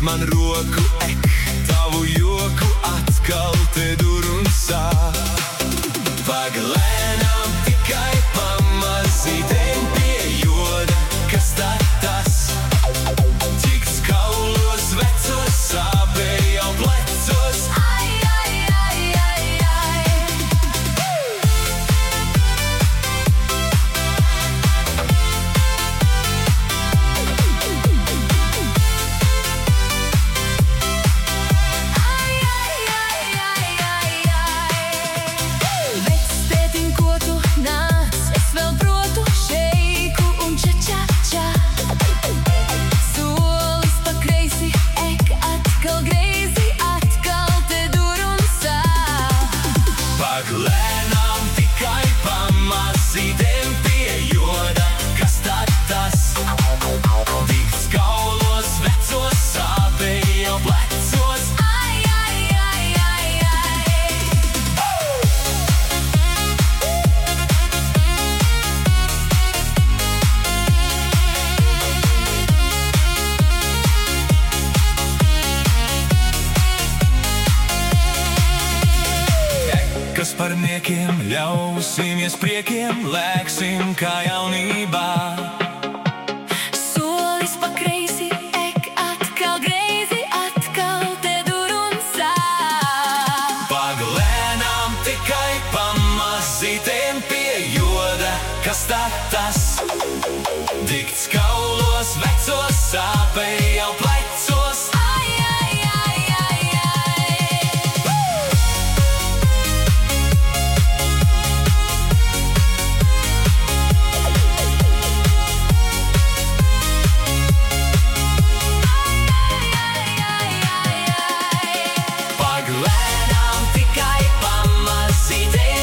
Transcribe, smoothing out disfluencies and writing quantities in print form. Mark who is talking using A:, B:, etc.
A: man roku ek, tavu joku atkal te dur un sāp. Paglēnām tikai pamazītēm pie joda, kas tad tas? Ķikts kaulos vecos, sāpēja jau plecos. Ai, ai, ai, ai, ai. Ai, ai, ai, ai, ai, ai. Vectētiņ, ko tu nāc, es vēl protu šeiku un ča-ča-ča. Solis pa kreisi, ek atkal greizi, atkal te dur un sāp. Paglēnām tikai pamazītēm pie joda, kas tad tas? Dikts kaulos vecos, sāpēja jau plecos. Ai, ai, ai, ai, ai. Kas par niekiem, ļausimies priekiem, lēksim kā jaunībā. Solis pa kreisi, ek atkal greizi, atkal te dur un sāp. Paglēnām tikai pamazītēm pie joda, kas tad tas? Dikts kaulos vecos, sāpēja jau plecos. Ai, ai, ai, ai, ai. Paglēnām tikai pamazītēm